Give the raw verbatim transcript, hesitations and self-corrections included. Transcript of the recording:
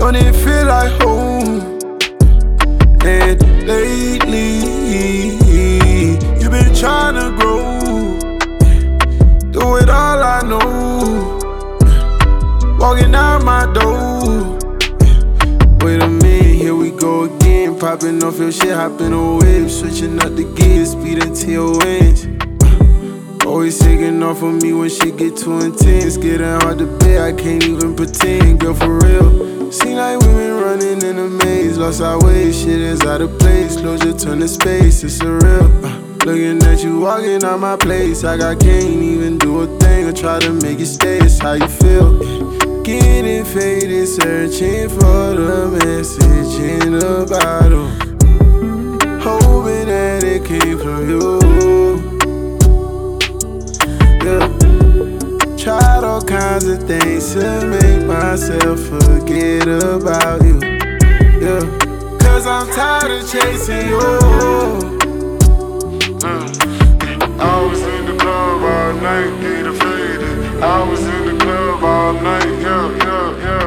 don't it feel like home? And lately, you've been trying to grow. Do it all I know. Walking out my door. Wait a minute, here we go again. Popping off your shit, hopping on waves. Switching up the gears, speed into your wings. Always taking off on me when shit get too intense. Getting hard to bear, I can't even pretend. Girl, for real. Seem like we been running in a maze. Lost our way, shit is out of place. Closure turn to space, it's surreal. uh, Looking at you walking out my place. Like I can't even do a thing or try to make it stay. It's how you feel. Getting faded, searching for the message in the bottle. Hoping that it came from you. Yeah. Tried all kinds of things to make myself forget about you. Yeah. Cause I'm tired of chasing you. Mm. I was in the club all night, getting faded. I was in the club all night, yeah, yeah, yeah.